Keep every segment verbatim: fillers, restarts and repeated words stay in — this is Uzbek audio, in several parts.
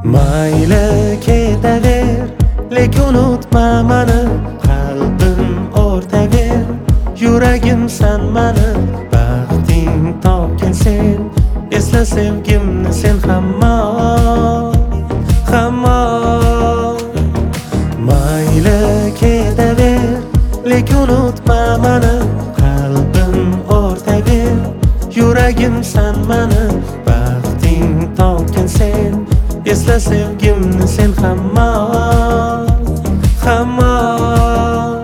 Mayli ketaver, lekin unutma mani. Qalbim o'rtaver, yuragim san mani. Baxting topgin sen, esla sevgimni sen hamon, hamon. Mayli ketaver, lekin unutma mani. Qalbim o'rtaver, yuragim san mani. Baxting topgin sen, esla sevgimni sen hamon, hamon.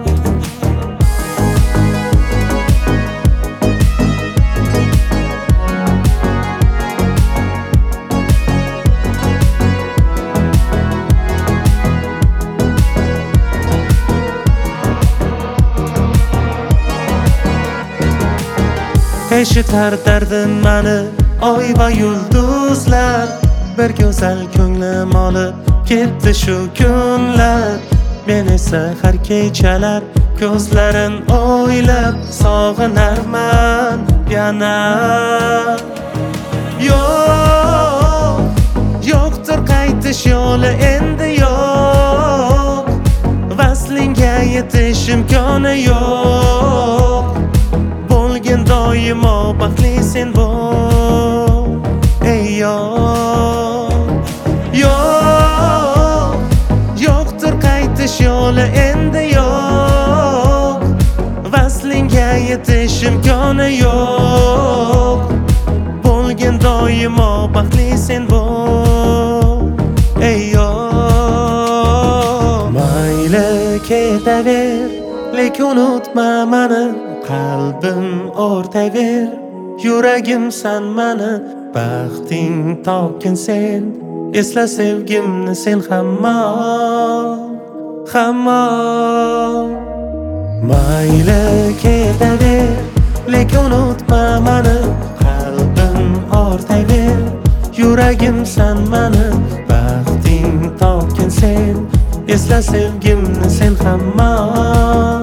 Eshitar dardim mani oy va yulduzlar. Bir go'zal ko'nglim olib ketdi shu kunlar. Men esa har kechalar ko'zlarin o'ylab sog'inarman yana. Yo'q, yo'qdir qaytish yo'li endi yo'q. Vaslingga yetish imkoni yo'q. Bo'lgin doimo baxtli sen bo'l, ey yo'q. Yo'q, yo'qdir qaytish yo'li endi yo'q. Vaslingga yetish imkoni yo'q. Bo'lgin doimo baxtli sen bo'l, ey yo'q. Mayli ketaver, lekin unutma mani. Qalbim o'rtaver, yuragim san mani. Baxting topgin sen, esla sevgimni sen hamon, hamon. Mayli ketaver, lekin unutma mani. Qalbim o'rtaver, yuragim san mani. Baxting topgin sen, esla sevgimni sen hamon.